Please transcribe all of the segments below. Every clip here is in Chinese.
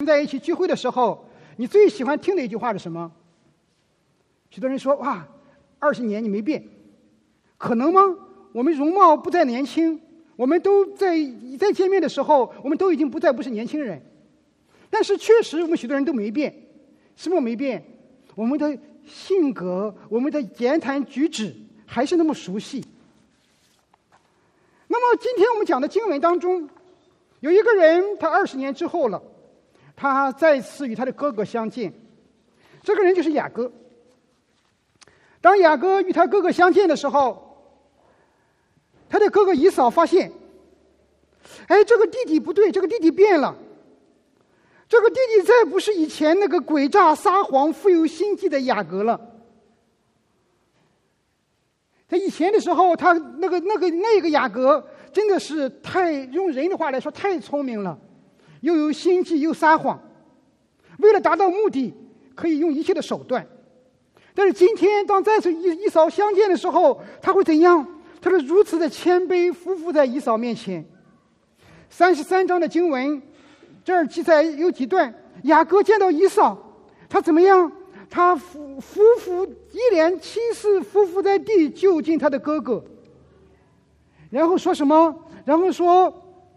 在一起聚会的时候，你最喜欢听的一句话是什么？许多人说：哇，20年你没变，可能吗？我们容貌不再年轻，我们都在见面的时候，我们都已经不是年轻人。但是确实我们许多人都没变。什么没变？我们的性格，我们的言谈举止还是那么熟悉。那么今天我们讲的经文当中，有一个人，他20年之后了，他再次与他的哥哥相见。这个人就是雅各。当雅各与他哥哥相见的时候，他的哥哥以扫发现，这个弟弟不对，这个弟弟变了。这个弟弟再不是以前那个诡诈撒谎富有心计的雅各了。他以前的时候，他那个雅各真的是用人的话来说太聪明了，又有心计又撒谎，为了达到目的可以用一切的手段。但是今天当再次以扫相见的时候，他会怎样？他是如此的谦卑，匍匐在以扫面前。33章的经文这儿记载有几段，雅各见到以扫，他怎么样？他一连7次匍匐在地，就近他的哥哥，然后说什么？然后说，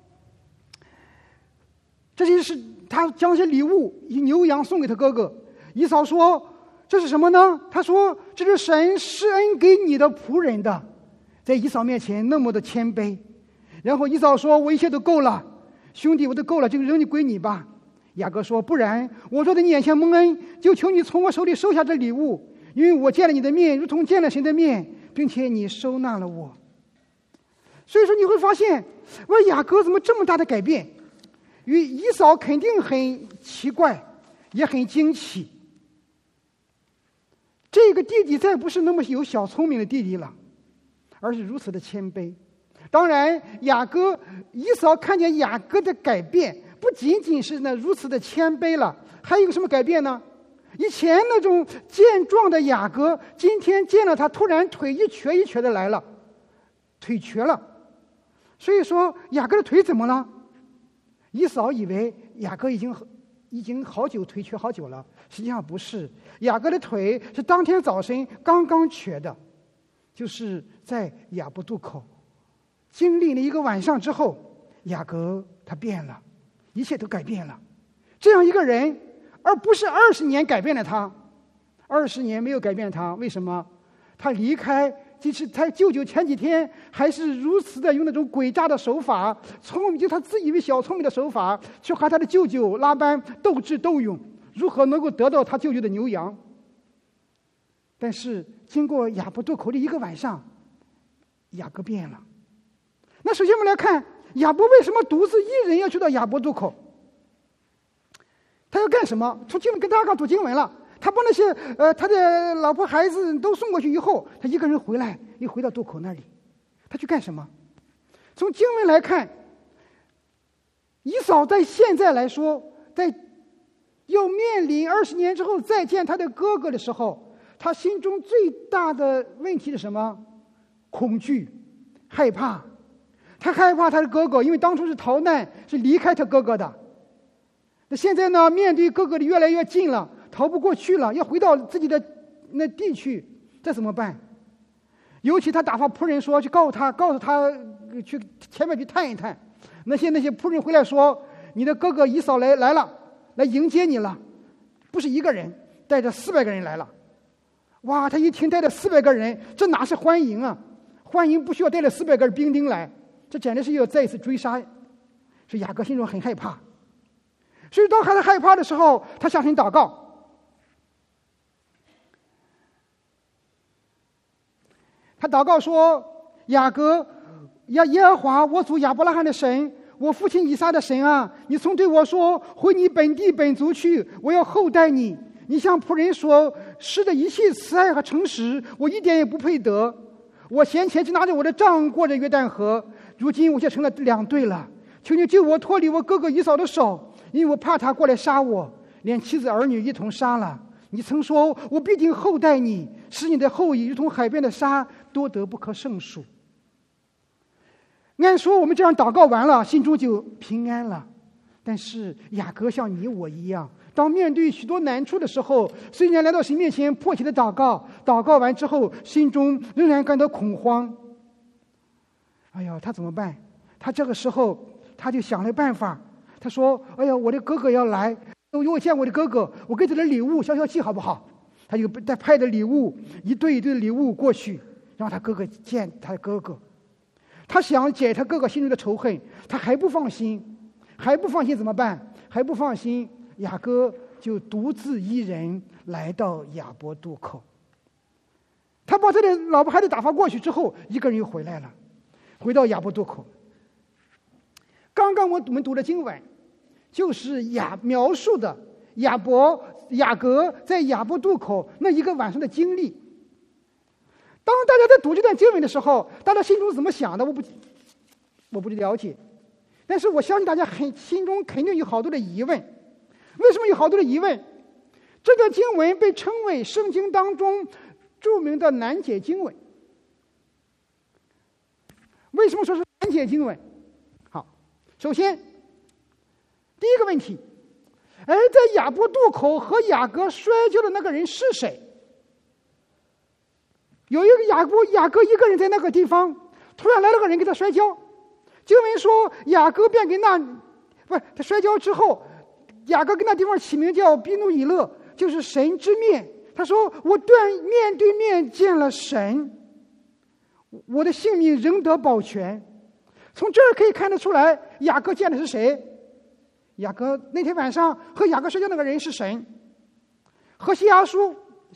这些是他将些礼物以牛羊送给他哥哥。以扫说：“这是什么呢？”他说：“这是神施恩给你的仆人的。”在以扫面前那么的谦卑。然后以扫说：“我一切都够了，兄弟，我都够了，这个人就归你吧。”雅各说：“不然，我若在你眼前蒙恩，就求你从我手里收下这礼物，因为我见了你的面，如同见了神的面，并且你收纳了我。”所以说你会发现，雅各怎么这么大的改变？与以扫肯定很奇怪，也很惊奇。这个弟弟再不是那么有小聪明的弟弟了，而是如此的谦卑。当然，以扫看见雅各的改变，不仅仅是如此的谦卑了，还有一个什么改变呢？以前那种健壮的雅各，今天见了他，突然腿一瘸一瘸的来了，腿瘸了。所以说雅各的腿怎么了？以扫以为雅各已经好久腿瘸好久了，实际上不是，雅各的腿是当天早晨刚刚瘸的，就是在雅博渡口经历了一个晚上之后，雅各他变了，一切都改变了。这样一个人，而不是20年改变了他，20年没有改变他，为什么？他离开，即使他舅舅前几天还是如此的用那种诡诈的手法，就他自以为小聪明的手法，去和他的舅舅拉班斗智斗勇，如何能够得到他舅舅的牛羊。但是经过雅博渡口的一个晚上，雅各变了。那首先我们来看亚伯为什么独自一人要去到雅博渡口？他要干什么？从经文跟大家刚读经文了，他把那些他的老婆孩子都送过去以后，他一个人回来，又回到渡口那里，他去干什么？从经文来看，以扫在现在来说，在要面临20年之后再见他的哥哥的时候，他心中最大的问题是什么？恐惧、害怕。他害怕他的哥哥，因为当初是逃难，是离开他哥哥的。那现在呢，面对哥哥的越来越近了，逃不过去了，要回到自己的那地去，这怎么办？尤其他打发仆人说去告诉他去前面去探一探。那些仆人回来说，你的哥哥以扫来了，来迎接你了，不是一个人，带着400个人来了。哇，他一听带着400个人，这哪是欢迎啊？欢迎不需要带着400个兵丁来，这简直是要再一次追杀。所以雅各心中很害怕。所以当他害怕的时候，他向神祷告。他祷告说：雅各，耶和华我祖亚伯拉罕的神，我父亲以撒的神啊，你曾对我说，回你本地本族去，我要厚待你。你向仆人所施的一切慈爱和诚实，我一点也不配得。我先前就拿着我的杖过着约旦河，如今我却成了2队了。求你救我脱离我哥哥以扫的手，因为我怕他过来杀我，连妻子儿女一同杀了。你曾说，我必定厚待你，使你的后裔如同海边的沙，多得不可胜数。按说我们这样祷告完了，心中就平安了。 但是雅各像你我一样，当面对许多难处的时候，虽然来到神面前迫切的祷告，祷告完之后，心中仍然感到恐慌。哎呀，他怎么办？他这个时候他就想了办法。他说：“哎呀，我的哥哥要来，我见我的哥哥，我给他的礼物消消气好不好？”他就带派的礼物一对一对的礼物过去，让他哥哥见他的哥哥。他想解他哥哥心中的仇恨，他还不放心。怎么办？还不放心，雅各就独自一人来到雅博渡口。他把他的老婆孩子打发过去之后，一个人又回来了，回到雅博渡口。刚刚我们读的经文就是描述的雅各在雅博渡口那一个晚上的经历。当大家在读这段经文的时候，大家心中怎么想的，我不了解。但是我相信大家心中肯定有好多的疑问。为什么有好多的疑问？这段经文被称为圣经当中著名的难解经文。为什么说是难解经文？好，首先第一个问题，在雅博渡口和雅各摔跤的那个人是谁？有一个雅各一个人在那个地方，突然来了个人跟他摔跤。经文说雅各便给他摔跤之后，雅各跟那地方起名叫比努以勒，就是神之面。他说我面对面见了神，我的性命仍得保全。从这儿可以看得出来，雅各见的是谁？雅各那天晚上和雅各摔跤那个人是神。何西阿书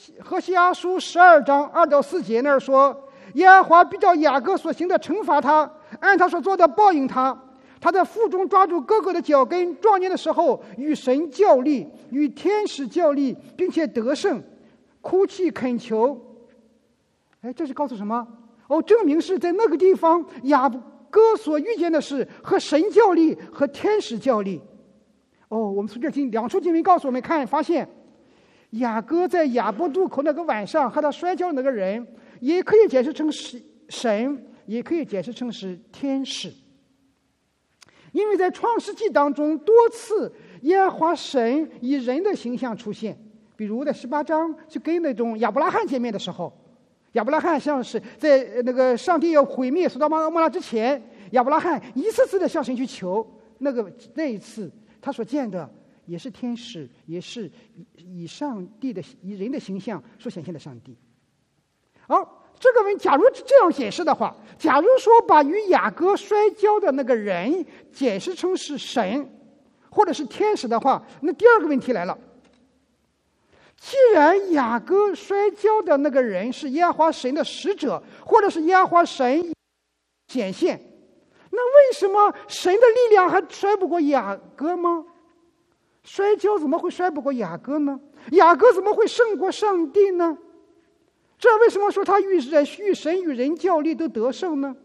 12章2到4节那儿说，耶和华必照雅各所行的惩罚他，按他所做的报应他。他在腹中抓住哥哥的脚跟，壮年的时候与神较力，与天使较力，并且得胜，哭泣恳求。这是告诉什么？证明是在那个地方雅各所遇见的是和神较力，和天使较力。我们从这两处经文告诉我们发现雅各在雅博渡口那个晚上和他摔跤的那个人，也可以解释成是神，也可以解释成是天使。因为在创世纪当中多次耶和华神以人的形象出现，比如在18章去跟那种亚伯拉罕见面的时候，亚伯拉罕像是在那个上帝要毁灭所多玛和蛾摩拉之前，亚伯拉罕一次次的向神去求，那一次他所见的也是天使，也是以人的形象所显现的上帝。这个问，假如这样解释的话，假如说把与雅各摔跤的那个人解释成是神或者是天使的话，那第二个问题来了。既然雅各摔跤的那个人是耶和华神的使者，或者是耶和华神显现，那为什么神的力量还摔不过雅各吗？摔跤怎么会摔不过雅各呢？雅各怎么会胜过上帝呢？这为什么说他与神与人较力都得胜呢？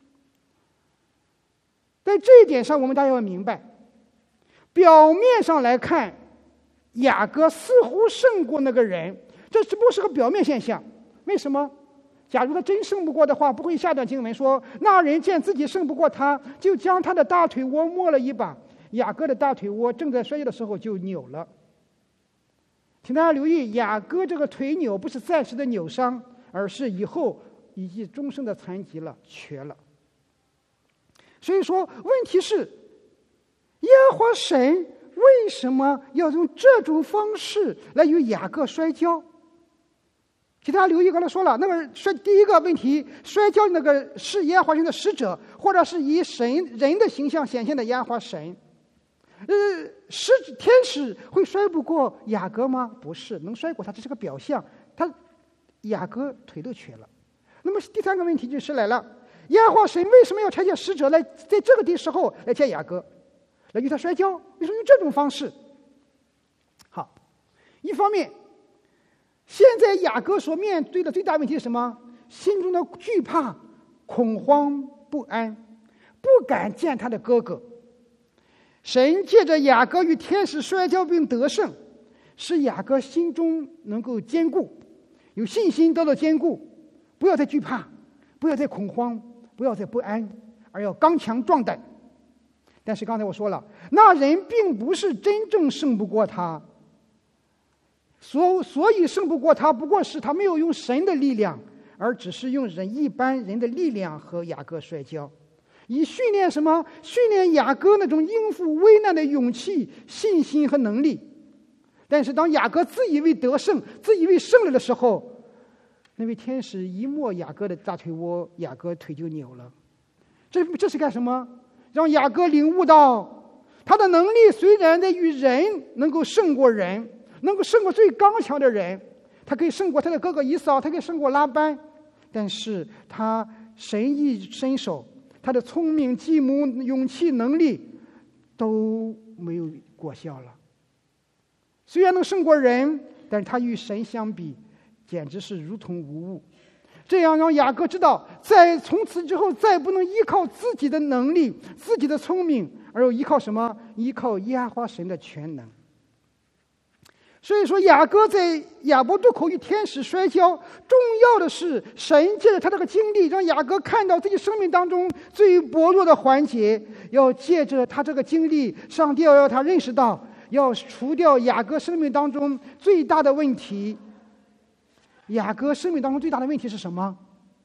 在这一点上，我们大家要明白，表面上来看，雅各似乎胜过那个人，这只不过是个表面现象。为什么？假如他真胜不过的话，不会下段经文说，那人见自己胜不过他，就将他的大腿窝摸了一把。雅各的大腿窝正在摔跤的时候就扭了。请大家留意，雅各这个腿扭不是暂时的扭伤，而是以后以及终生的残疾了，瘸了。所以说，问题是耶和华神为什么要用这种方式来与雅各摔跤？请大家留意，刚才说了，那个第一个问题，摔跤那个是耶和华神的使者，或者是以人的形象显现的耶和华神。天使会摔不过雅各吗？不是，能摔过他，这是个表象。雅各腿都瘸了。那么第三个问题就是来了，耶和华神为什么要差遣使者来在这个时候来见雅各，来与他摔跤？为什么用这种方式？好，一方面，现在雅各所面对的最大问题是什么？心中的惧怕、恐慌、不安，不敢见他的哥哥。神借着雅各与天使摔跤并得胜，使雅各心中能够坚固，有信心得到坚固，不要再惧怕，不要再恐慌，不要再不安，而要刚强壮胆。 但是刚才我说了，那人并不是真正胜不过他，所以胜不过他，不过是他没有用神的力量，而只是用一般人的力量和雅各摔跤，以训练什么？训练雅各那种应付危难的勇气、信心和能力。但是当雅各自以为得胜、自以为胜了的时候，那位天使一摸雅各的大腿窝，雅各腿就扭了。这是干什么？让雅各领悟到，他的能力虽然在于人能够胜过人，能够胜过最刚强的人，他可以胜过他的哥哥以扫，他可以胜过拉班，但是他神意伸手，他的聪明、计谋、勇气、能力都没有果效了。虽然能胜过人，但是他与神相比，简直是如同无物。这样让雅各知道，从此之后再不能依靠自己的能力、自己的聪明，而要依靠什么？依靠耶和华神的全能。所以说，雅各在亚伯渡口与天使摔跤，重要的是神借着他这个经历，让雅各看到自己生命当中最薄弱的环节，要借着他这个经历，上帝要让他认识到，要除掉雅各生命当中最大的问题。雅各生命当中最大的问题是什么？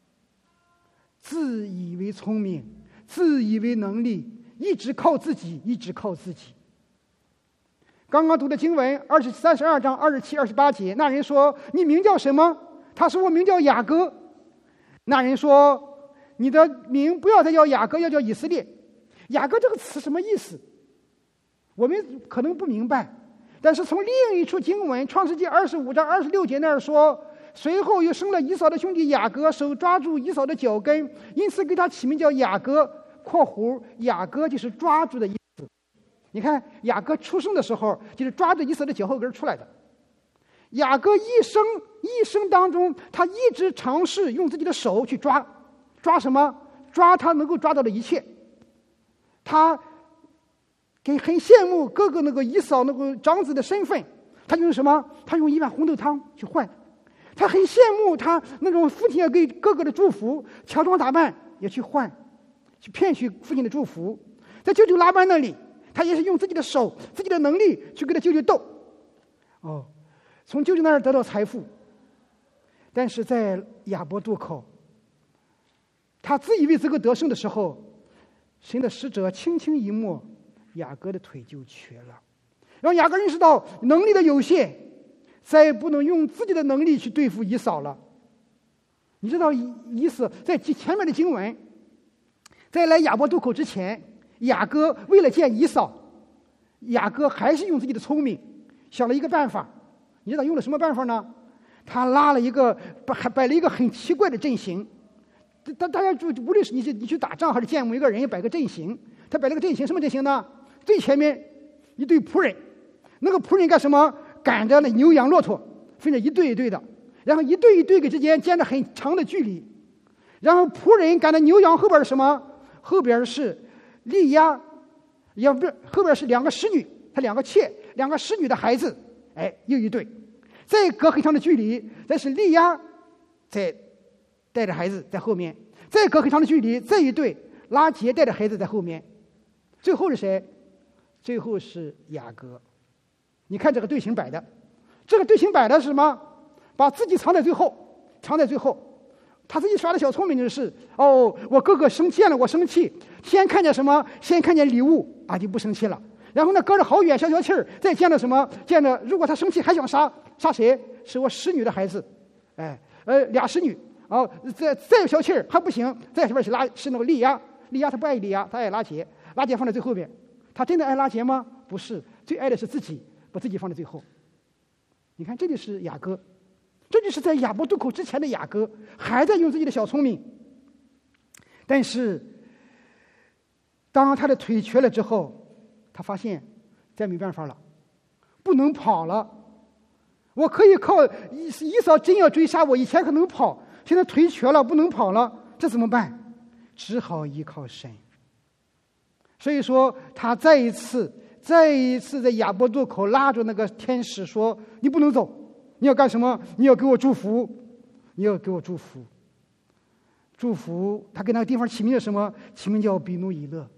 自以为聪明，自以为能力，一直靠自己，一直靠自己。刚刚读的经文32章27、28节，那人说：“你名叫什么？”他说：“我名叫雅各。”那人说：“你的名不要再叫雅各，要叫以色列。”雅各这个词什么意思？我们可能不明白，但是从另一处经文创世纪25章26节那儿说，随后又生了以扫的兄弟雅各，手抓住以扫的脚跟，因此给他起名叫雅各（括弧雅各就是抓住的意思）。你看雅各出生的时候就是抓着以扫的脚后跟出来的。雅各一生当中，他一直尝试用自己的手去抓什么？抓他能够抓到的一切。他很羡慕哥哥那个以扫那个长子的身份，他用什么？他用一碗红豆汤去换。他很羡慕他那种父亲要给哥哥的祝福，乔装打扮也去换，去骗取父亲的祝福。在舅舅拉班那里，他也是用自己的手、自己的能力去跟他舅舅斗，从舅舅那儿得到财富。但是在亚伯渡口，他自以为这个得胜的时候，神的使者轻轻一摸，雅各的腿就瘸了，让雅各认识到能力的有限，再也不能用自己的能力去对付以扫了。你知道意思？在前面的经文，在来亚伯渡口之前，雅各为了见以扫，雅各还是用自己的聪明想了一个办法。你知道用了什么办法呢？他摆了一个很奇怪的阵型。大家就无论是你去打仗还是见某一个人，摆个阵型。他摆了个阵型，什么阵型呢？最前面一队仆人，那个仆人干什么？赶着那牛羊骆驼，分着一队一队的，然后一队一队之间间着很长的距离，然后仆人赶着牛羊后边是什么？后边是利亚，后边是两个使女，他两个妾，两个使女的孩子，又一队，再隔很长的距离，再是利亚在带着孩子在后面，再隔很长的距离，再一队拉结带着孩子在后面，最后是谁？最后是雅各。你看这个队形摆的，这个队形摆的是什么？把自己藏在最后，藏在最后。他自己耍的小聪明就是，我哥哥见了我生气，先看见什么？先看见礼物啊，就不生气了。然后呢，隔着好远消气儿，再见了什么？见了如果他生气还想杀谁？是我使女的孩子，俩使女。再有消气儿还不行，再这边是那个利亚他不爱利亚，他爱拉结放在最后边。他真的爱拉结吗？不是，最爱的是自己，把自己放在最后。你看，这就是雅各，这就是在亚伯渡口之前的雅各，还在用自己的小聪明。但是当他的腿瘸了之后，他发现再没办法了，不能跑了。我可以靠以扫真要追杀我，以前可能跑，现在腿瘸了，不能跑了，这怎么办？只好依靠神。所以说，他再一次在亚伯渡口拉住那个天使说：“你不能走，你要干什么？你要给我祝福，你要给我祝福。”祝福他给那个地方起名叫什么？起名叫比努以勒，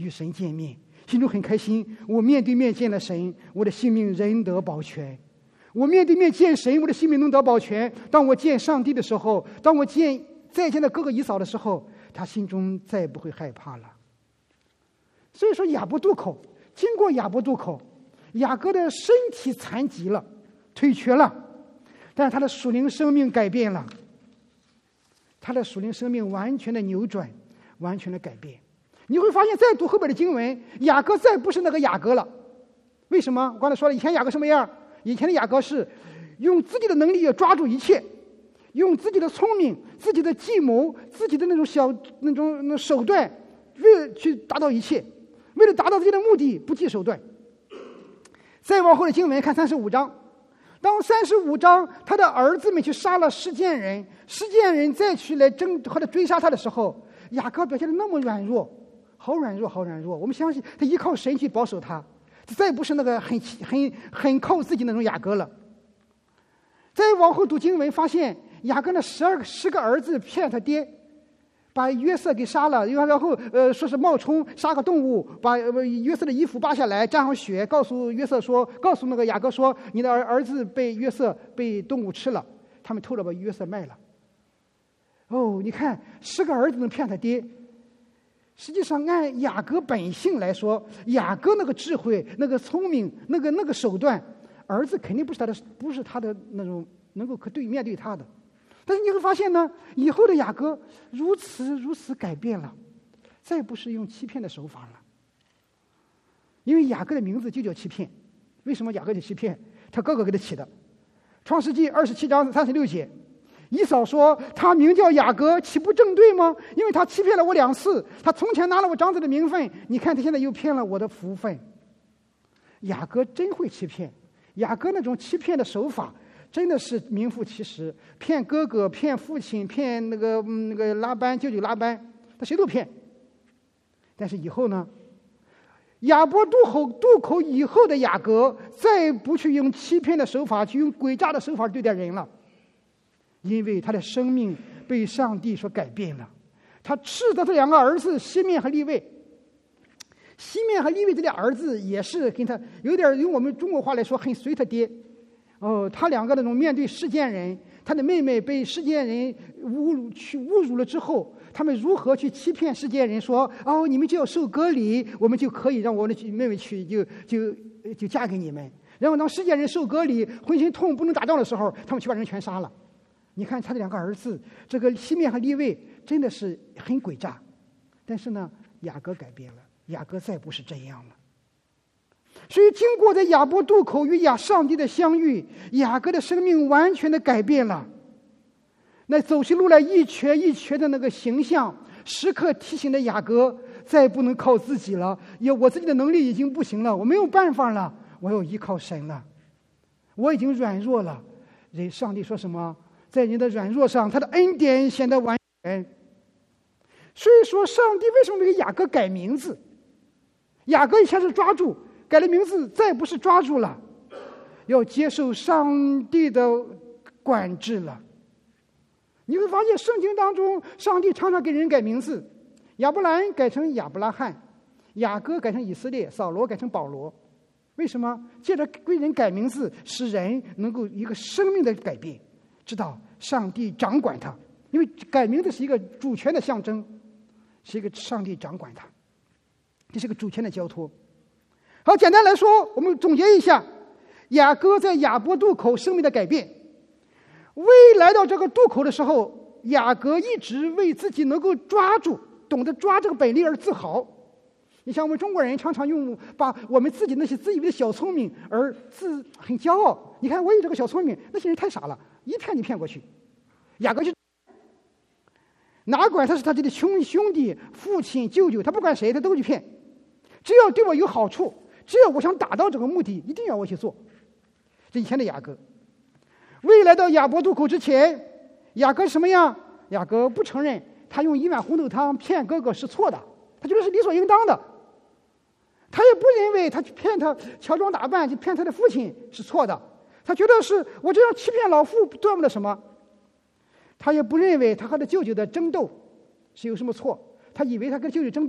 与神见面，心中很开心。我面对面见了神，我的性命仍得保全。我面对面见神，我的性命能得保全。当我见上帝的时候，当我再见到哥哥以扫的时候，他心中再也不会害怕了。所以说雅博渡口，经过雅博渡口，雅各的身体残疾了，腿瘸了，但是他的属灵生命改变了，他的属灵生命完全的扭转，完全的改变。你会发现再读后边的经文，雅各再不是那个雅各了。为什么？我刚才说了，以前雅各什么样？以前的雅各是用自己的能力要抓住一切，用自己的聪明、自己的计谋、自己的那种手段，为了去达到一切，为了达到自己的目的不计手段。再往后的经文看35章，当35章他的儿子们去杀了示剑人，示剑人再去来和他追杀他的时候，雅各表现得那么软弱，好软弱，好软弱。我们相信他依靠神去保守他，再不是那个很靠自己那种雅各了。再往后读经文，发现雅各那10个儿子骗他爹，把约瑟给杀了，然后说是冒充杀个动物，把约瑟的衣服扒下来，沾上血，告诉那个雅各说，你的儿子被动物吃了，他们偷着把约瑟卖了。哦，你看10个儿子能骗他爹，实际上按雅各本性来说，雅各那个智慧、那个聪明、那个手段，儿子肯定不是他的那种能够面对他的。但是你会发现呢，以后的雅各如此改变了，再不是用欺骗的手法了。因为雅各的名字就叫欺骗。为什么雅各就欺骗？他哥哥给他起的。创世纪27章36节，以扫说他名叫雅各，岂不正对吗？因为他欺骗了我2次，他从前拿了我长子的名分，你看他现在又骗了我的福分。雅各真会欺骗，雅各那种欺骗的手法真的是名副其实，骗哥哥、骗父亲、骗那个舅舅拉班，他谁都骗。但是以后呢，雅博渡口以后的雅各，再不去用欺骗的手法，去用诡诈的手法对待人了，因为他的生命被上帝所改变了。他斥责这2个儿子西面和利未。西面和利未这俩儿子也是跟他有点用我们中国话来说很随他爹。他2个那种面对示剑人，他的妹妹被示剑人侮辱了之后，他们如何去欺骗示剑人说，你们就要受割礼，我们就可以让我的妹妹去就嫁给你们。然后当示剑人受割礼，浑身痛不能打仗的时候，他们去把人全杀了。你看他的2个儿子，这个西面和利未真的是很诡诈。但是呢，雅各改变了，雅各再不是这样了。所以经过在雅博渡口与上帝的相遇，雅各的生命完全的改变了。那走起路来一瘸一瘸的那个形象，时刻提醒着雅各再不能靠自己了，我自己的能力已经不行了，我没有办法了，我要依靠神了，我已经软弱了。上帝说什么？在人的软弱上，他的恩典显得完全。所以说上帝为什么给雅各改名字？雅各以前是抓住，改了名字再不是抓住了，要接受上帝的管制了。你会发现圣经当中上帝常常给人改名字，亚伯兰改成亚伯拉罕，雅各改成以色列，扫罗改成保罗。为什么？借着为人改名字，使人能够一个生命的改变，知道上帝掌管他。因为改名字是一个主权的象征，是一个上帝掌管他，这是个主权的交托。好，简单来说，我们总结一下雅各在雅博渡口生命的改变。未来到这个渡口的时候，雅各一直为自己能够抓住、懂得抓这个本领而自豪。你像我们中国人常常把我们自己那些自以为的小聪明而很骄傲。你看我有这个小聪明，那些人太傻了，一骗就骗过去。雅各就哪管他是他自己的兄弟、父亲、舅舅，他不管谁，他都去骗。只要对我有好处，只要我想达到这个目的，一定要我去做。这以前的雅各。未来到雅博渡口之前，雅各什么样？雅各不承认他用1碗红豆汤骗哥哥是错的，他觉得是理所应当的。他也不认为他骗他乔装打扮，就骗他的父亲是错的，他觉得是我这样欺骗老父赚不了什么。他也不认为他和他舅舅的争斗是有什么错，他以为他跟舅舅争斗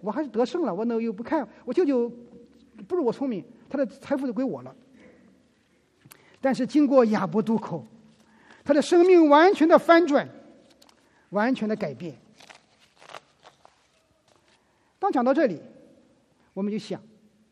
我还是得胜了，我那又不看，我舅舅不如我聪明，他的财富就归我了。但是经过亚伯渡口，他的生命完全的翻转，完全的改变。当讲到这里，我们就想，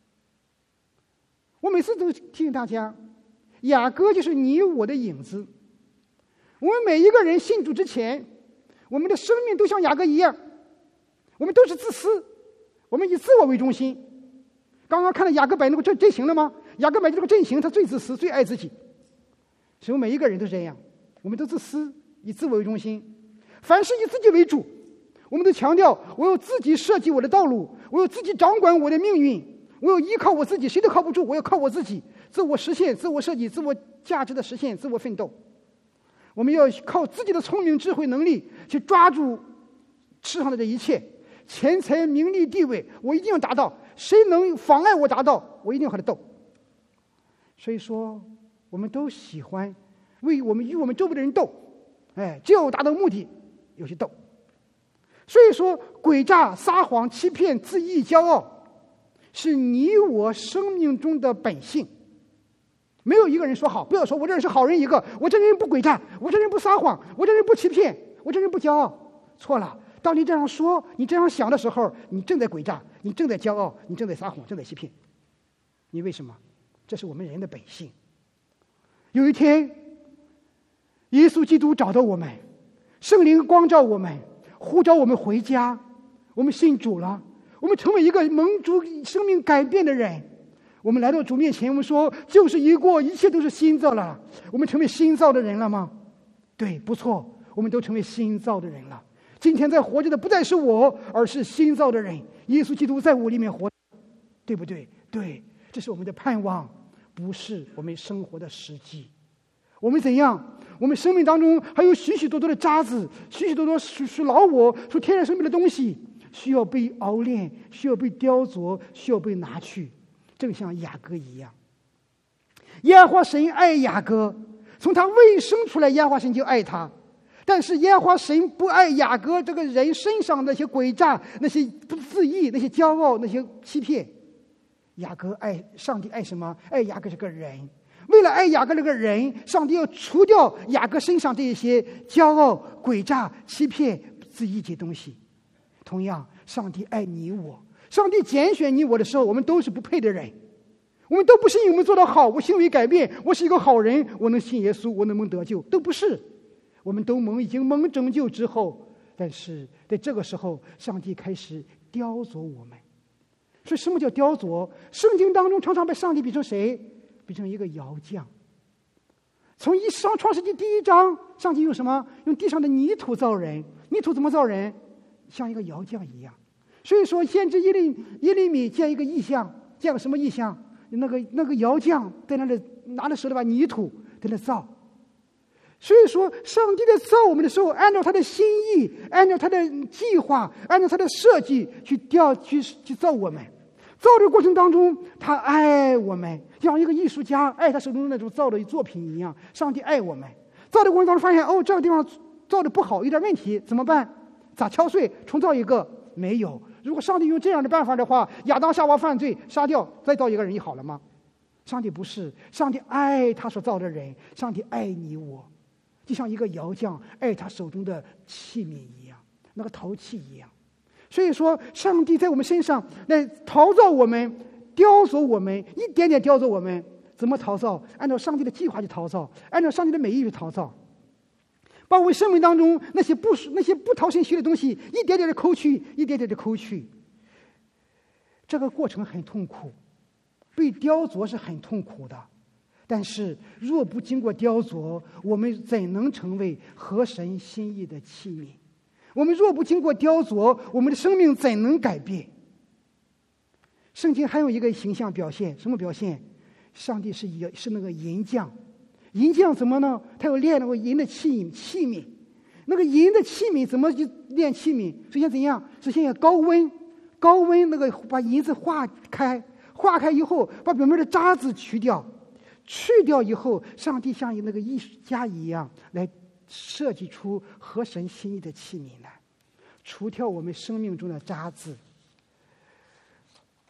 我每次都提醒大家，雅各就是你我的影子。我们每一个人信主之前，我们的生命都像雅各一样，我们都是自私，我们以自我为中心。刚刚看到雅各摆那个阵型了吗？雅各摆这个阵型，他最自私，最爱自己。所以每一个人都这样，我们都自私，以自我为中心，凡事以自己为主。我们都强调，我要自己设计我的道路，我要自己掌管我的命运，我要依靠我自己，谁都靠不住，我要靠我自己，自我实现，自我设计，自我价值的实现，自我奋斗。我们要靠自己的聪明、智慧、能力去抓住世上的这一切，钱财、名利、地位，我一定要达到。谁能妨碍我达到，我一定要和他斗。所以说，我们都喜欢与我们周围的人斗，只要达到目的，有些斗。所以说，诡诈、撒谎、欺骗、自义、骄傲，是你我生命中的本性。没有一个人说好，不要说我这人是好人一个，我这人不诡诈，我这人不撒谎，我这人不欺骗，我这人不骄傲。错了，当你这样说，你这样想的时候，你正在诡诈，你正在骄傲，你正在撒谎，正在欺骗。你为什么？这是我们人的本性。有一天，耶稣基督找到我们，圣灵光照我们，呼召我们回家，我们信主了，我们成为一个蒙主生命改变的人。我们来到主面前，我们说旧事已过，一切都是新造了。我们成为新造的人了吗？对，不错，我们都成为新造的人了。今天在活着的不再是我，而是新造的人。耶稣基督在我里面活，对不对？对，这是我们的盼望，不是我们生活的实际。我们怎样？我们生命当中还有许许多多的渣子，许许多多属老我、属天然生命的东西，需要被熬炼，需要被雕琢，需要被拿去。正像雅各一样，耶和华神爱雅各，从他未生出来，耶和华神就爱他。但是耶和华神不爱雅各这个人身上那些诡诈、那些不自义、那些骄傲、那些欺骗。雅各爱上帝爱什么？爱雅各这个人。为了爱雅各这个人，上帝要除掉雅各身上这些骄傲、诡诈、欺骗、自义这些东西。同样，上帝爱你我。上帝拣选你我的时候，我们都是不配的人，我们都不是因为我们做得好，我行为改变，我是一个好人，我能信耶稣，我能得救，都不是。我们都已经蒙拯救之后，但是在这个时候，上帝开始雕琢我们。所以什么叫雕琢？圣经当中常常把上帝比成谁？比成一个窑匠。从创世纪第1章，上帝用什么？用地上的泥土造人。泥土怎么造人？像一个窑匠一样。所以说，先知耶利米见一个异象，见了什么异象？那个窑匠在那里拿着手里把泥土在那造。所以说，上帝在造我们的时候，按照他的心意，按照他的计划，按照他的设计去造我们。造的过程当中，他爱我们，像一个艺术家爱他手中那种造的作品一样。上帝爱我们。造的过程当中发现，这个地方造的不好，有点问题，怎么办？咋敲碎，重造一个？没有。如果上帝用这样的办法的话，亚当夏娃犯罪杀掉，再造一个人就好了吗？上帝不是，上帝爱他所造的人，上帝爱你我，就像一个窑匠爱他手中的器皿一样，那个陶器一样。所以说，上帝在我们身上来陶造我们，雕琢我们，一点点雕琢我们。怎么陶造？按照上帝的计划去陶造，按照上帝的美意去陶造。把我们生命当中那些不讨神喜悦的东西，一点点的抠去，一点点的抠去。这个过程很痛苦，被雕琢是很痛苦的。但是若不经过雕琢，我们怎能成为合神心意的器皿？我们若不经过雕琢，我们的生命怎能改变？圣经还有一个形象表现，什么表现？上帝是那个银匠。银匠怎么呢？他要炼那个银的器皿。那个银的器皿怎么去炼器皿？首先怎样？首先要高温那个把银子化开以后，把表面的渣子去掉以后，上帝像那个艺术家一样来设计出合神心意的器皿来，除掉我们生命中的渣子。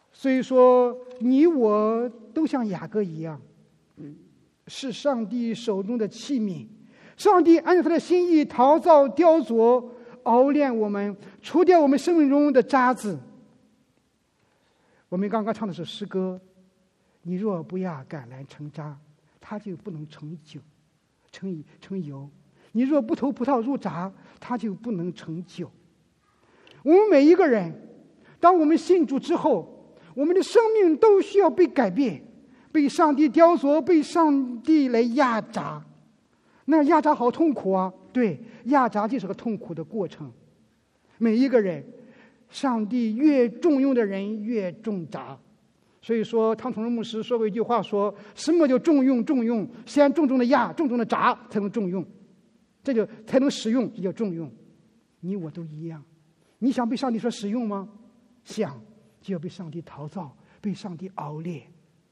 所以说，你我都像雅各一样，是上帝手中的器皿。上帝按照他的心意陶造、雕琢、熬炼我们，除掉我们生命中的渣子。我们刚刚唱的是诗歌：你若不压橄榄成渣，它就不能成酒、成油；你若不投葡萄入闸，它就不能成酒。我们每一个人，当我们信主之后，我们的生命都需要被改变，被上帝雕琢，被上帝来压榨。那压榨好痛苦啊！对，压榨就是个痛苦的过程。每一个人，上帝越重用的人越重砸。所以说，汤崇荣牧师说过一句话，说什么叫重用？重用，先重重的压，重重的砸，才能重用，这就才能使用，这叫重用。你我都一样。你想被上帝所使用吗？想，就要被上帝陶造，被上帝熬炼。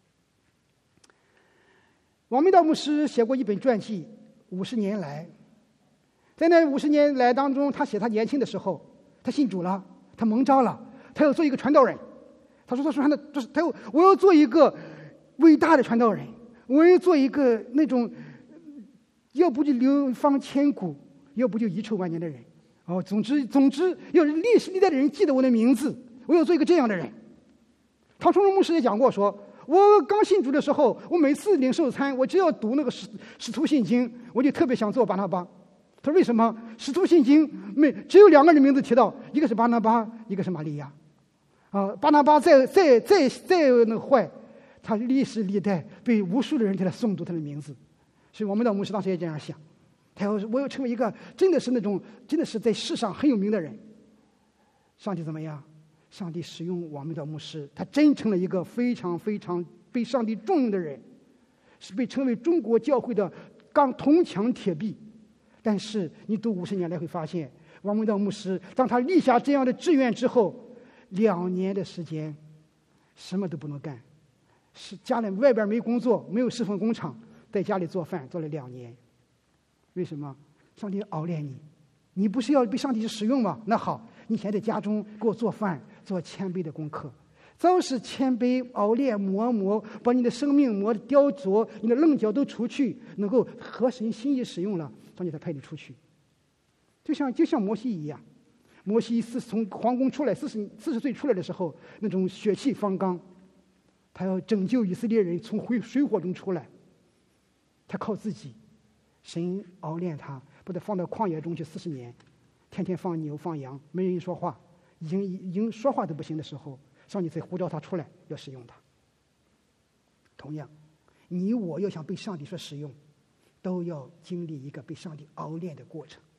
王明道牧师写过一本传记，50年来，在那50年来当中，他写他年轻的时候，他信主了，他蒙召了，他要做一个传道人。他说我要做一个伟大的传道人，我要做一个那种要不就流芳千古，要不就遗臭万年的人。总之要历史历代的人记得我的名字，我要做一个这样的人。唐崇荣牧师也讲过，说我刚信主的时候，我每次领受餐，我只要读那个使徒信经，我就特别想做巴拿巴。他说为什么？使徒信经只有2个人名字提到，一个是巴拿巴，一个是玛利亚。巴拿巴再那个坏，他历史历代被无数的人给他诵读他的名字。所以我们的牧师当时也这样想，我要成为一个真的是在世上很有名的人。上帝怎么样？上帝使用我们的牧师，他真成了一个非常非常被上帝重用的人，是被称为中国教会的铜墙铁壁。但是你读50年来会发现，王文道牧师当他立下这样的志愿之后，2年的时间什么都不能干，是家里外边没工作，没有侍奉工厂，在家里做饭做了2年。为什么？上帝熬炼你，你不是要被上帝使用吗？那好，你先在家中给我做饭，做谦卑的功课，早是谦卑熬炼磨，把你的生命磨得雕琢，你的棱角都除去，能够合神心意使用了，上帝才派你出去。就像摩西一样，摩西从皇宫出来40岁出来的时候，那种血气方刚，他要拯救以色列人从水火中出来，他靠自己，神熬炼他，把他放到旷野中去40年，天天放牛放羊，没人说话，已经说话都不行的时候，上帝才呼召他出来，要使用他。同样，你我要想被上帝所使用，都要经历一个被上帝熬炼的过程。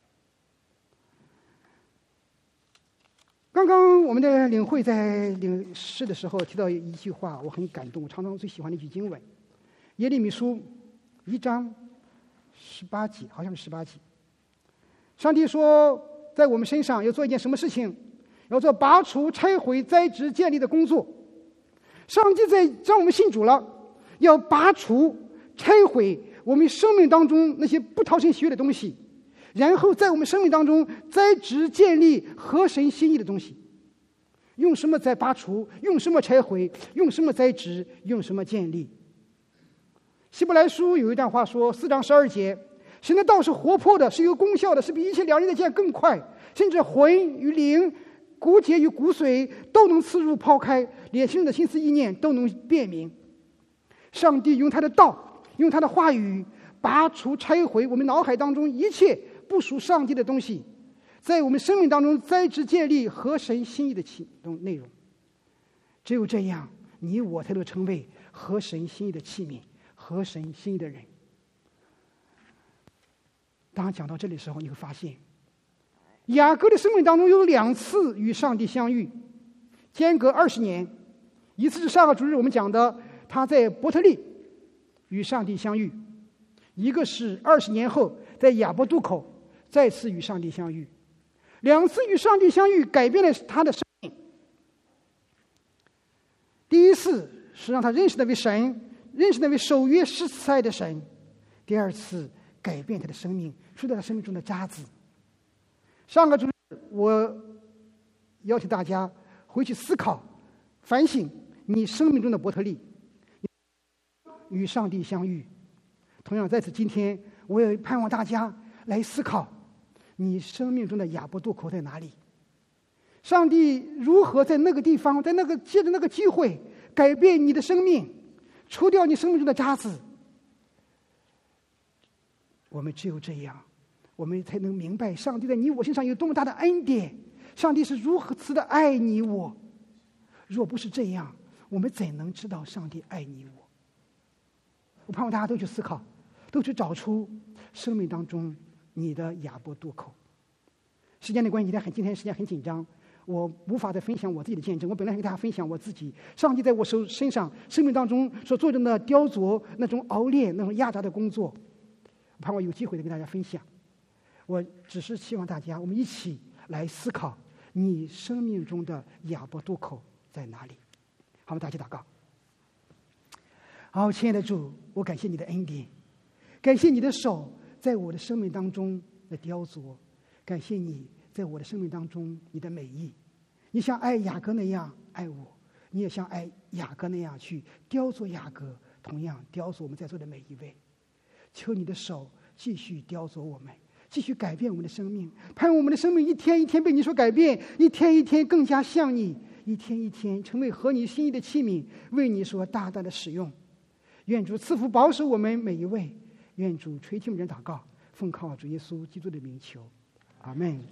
刚刚我们的领会在领诗的时候提到一句话，我很感动，我常常最喜欢的一句经文，耶利米书1章18节，好像是18节。上帝说，在我们身上要做一件什么事情？要做拔除、拆毁、栽植、建立的工作。上帝让我们信主了，要拔除、拆毁我们生命当中那些不讨神喜悦的东西，然后在我们生命当中栽植、建立合神心意的东西。用什么在拔除？用什么拆毁？用什么栽植？用什么建立？希伯来书有一段话说，4章12节，神的道是活泼的，是有功效的，是比一切两刃的剑更快，甚至魂与灵、骨节与骨髓都能刺入抛开，连心人的心思意念都能辨明。上帝用他的道，用他的话语拔除、拆毁我们脑海当中一切不属上帝的东西，在我们生命当中栽植建立合神心意的内容。只有这样，你我才能成为合神心意的器皿，合神心意的人。当讲到这里的时候，你会发现雅各的生命当中有2次与上帝相遇，间隔20年。一次是上个主日我们讲的他在伯特利与上帝相遇，一个是20年后在亚伯渡口再次与上帝相遇。2次与上帝相遇改变了他的生命。第一次是让他认识那位神，认识那位守约施慈爱的神。第2次改变他的生命，除掉他生命中的渣滓。上个主日我邀请大家回去思考反省你生命中的伯特利，与上帝相遇。同样，在此今天，我也盼望大家来思考，你生命中的亚伯渡口在哪里？上帝如何在那个地方，借着那个机会改变你的生命，除掉你生命中的渣子？我们只有这样，我们才能明白上帝在你我身上有多么大的恩典，上帝是如此的爱你我。若不是这样，我们怎能知道上帝爱你我？我盼望大家都去思考，都去找出生命当中你的亚伯渡口。时间的关系，今天时间很紧张，我无法再分享我自己的见证。我本来跟大家分享我自己，上帝在我身上生命当中所做的那雕琢、那种熬炼、那种压榨的工作，我盼望有机会的跟大家分享。我只是希望大家，我们一起来思考你生命中的亚伯渡口在哪里。好，我们大家祷告。好，亲爱的主，我感谢你的恩典，感谢你的手在我的生命当中的雕琢，感谢你在我的生命当中你的美意。你像爱雅各那样爱我，你也像爱雅各那样去雕琢雅各，同样雕琢我们在座的每一位。求你的手继续雕琢我们，继续改变我们的生命，盼望我们的生命一天一天被你所改变，一天一天更加像你，一天一天成为合你心意的器皿，为你所大大的使用。愿主赐福保守我们每一位，愿主垂听我们的祷告，奉靠主耶稣基督的名求，阿们。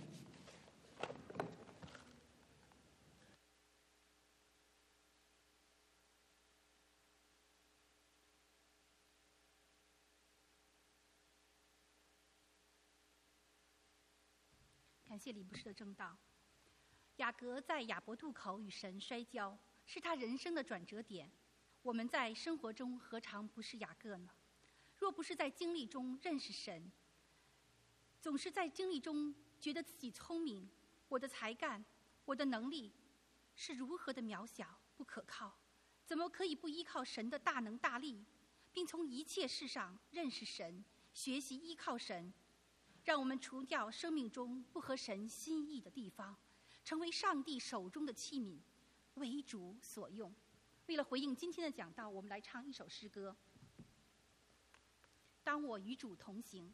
感谢李牧师的正道。雅各在亚伯渡口与神摔跤，是他人生的转折点。我们在生活中何尝不是雅各呢？若不是在经历中认识神，总是在经历中觉得自己聪明，我的才干，我的能力是如何的渺小不可靠，怎么可以不依靠神的大能大力，并从一切事上认识神，学习依靠神？让我们除掉生命中不合神心意的地方，成为上帝手中的器皿，为主所用。为了回应今天的讲道，我们来唱一首诗歌，当我与主同行。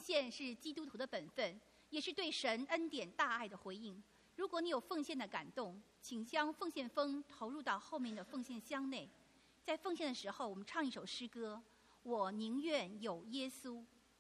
献是基督徒的本分，也是对神恩典大爱的回应。如果你有奉献的感动，请将奉献封投入到后面的奉献箱内。在奉献的时候，我们唱一首诗歌：我宁愿有耶稣。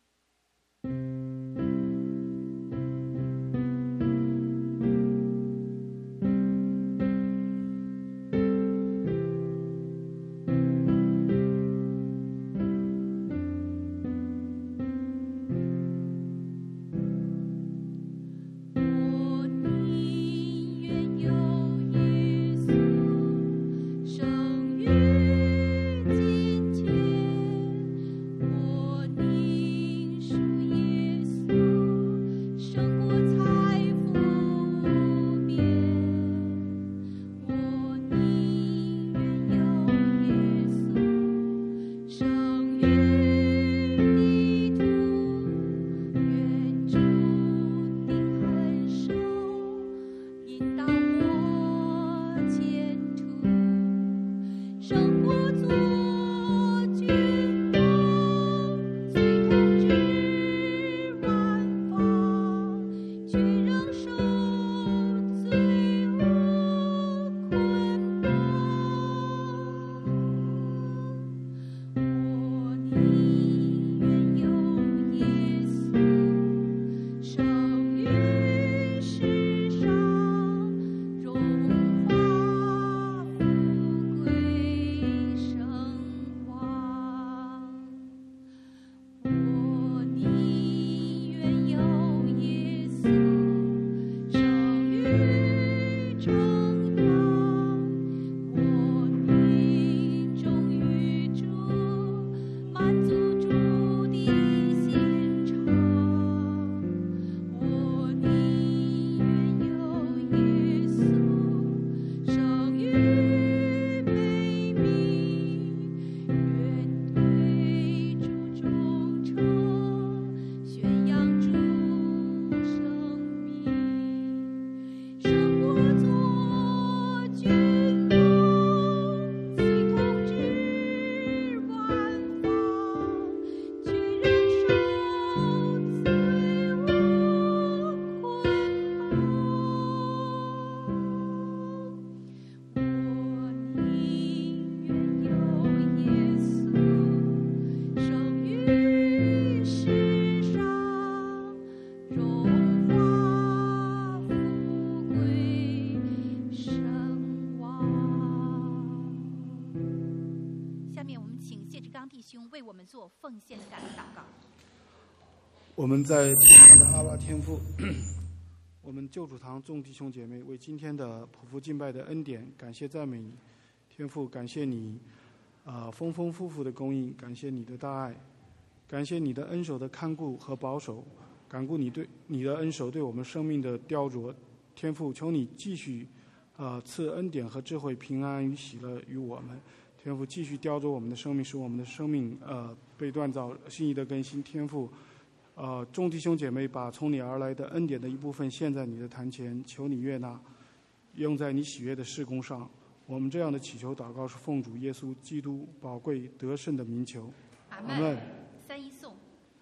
为我们做奉献的祷告。 我们在天上的阿爸天父，我们救主堂众弟兄姐妹为今天的普福敬拜的恩典感谢赞美你，天父，感谢你丰丰富富的供应，感谢你的大爱，感谢你的恩手的看顾和保守，感顾你的恩手对我们生命的雕琢。天父，求你继续赐恩典和智慧、平安与喜乐于我们。天父，继续雕琢我们的生命，使我们的生命被锻造，心意的更新。天父，众弟兄姐妹把从你而来的恩典的一部分献在你的坛前，求你悦纳，用在你喜悦的事工上。我们这样的祈求祷告是奉主耶稣基督宝贵得胜的名求。 阿们。三一颂。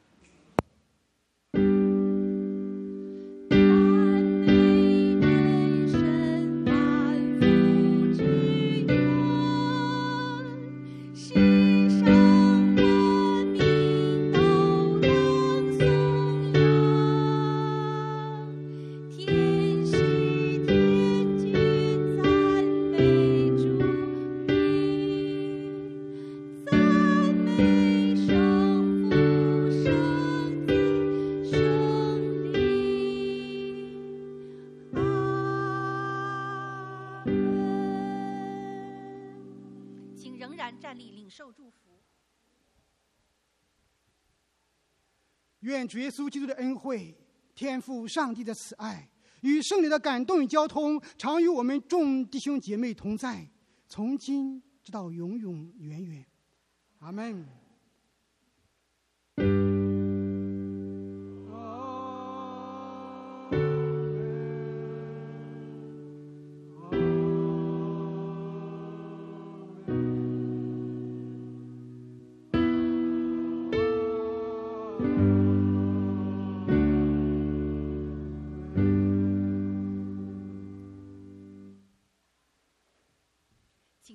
愿主耶稣基督的恩惠、天父上帝的慈爱与圣灵的感动与交通，常与我们众弟兄姐妹同在，从今直到永永远远。阿们。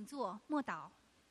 坐，默祷。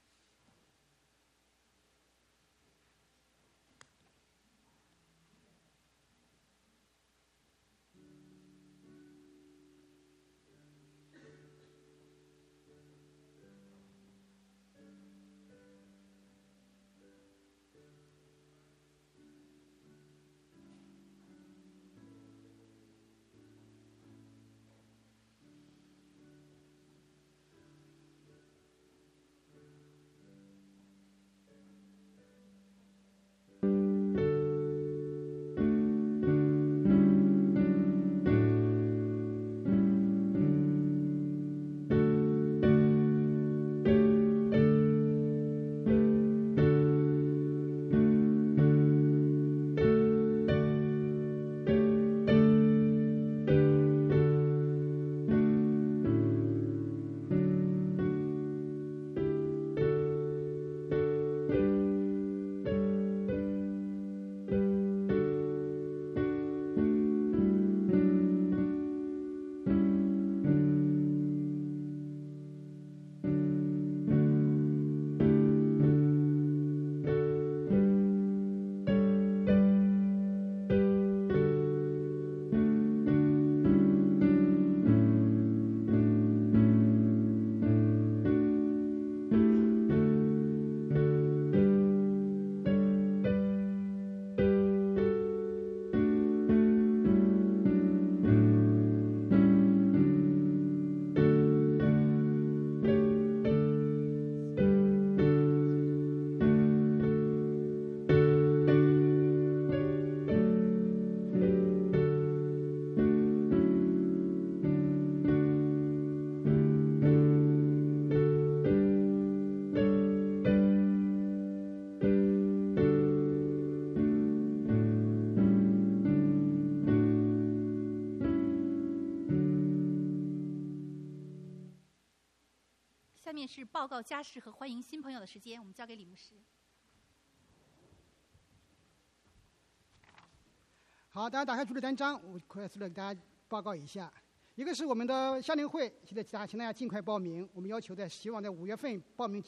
下面是报告家事和欢迎新朋友的时间，我们交给李牧师。 好，大家打开主的单章，我快速的给大家报告一下。一个是我们的夏令会，请大家尽快报名。我们要求希望在5月份报名。